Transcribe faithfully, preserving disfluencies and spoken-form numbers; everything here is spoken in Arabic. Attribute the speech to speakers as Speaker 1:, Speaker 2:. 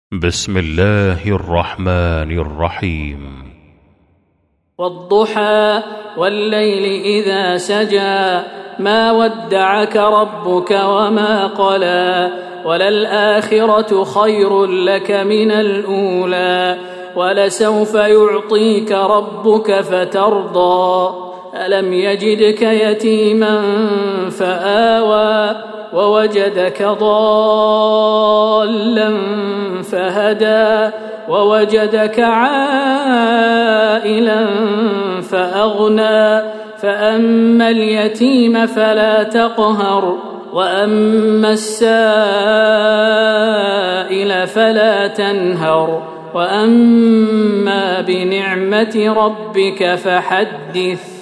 Speaker 1: بسم الله الرحمن الرحيم.
Speaker 2: والضحى والليل إذا سجى ما ودعك ربك وما قلى وللآخرة خير لك من الأولى ولسوف يعطيك ربك فترضى ألم يجدك يتيما فآوى ووجدك ضالا فهدى ووجدك عائلا فأغنى فأما اليتيم فلا تقهر وأما السائل فلا تنهر وأما بنعمة ربك فحدث.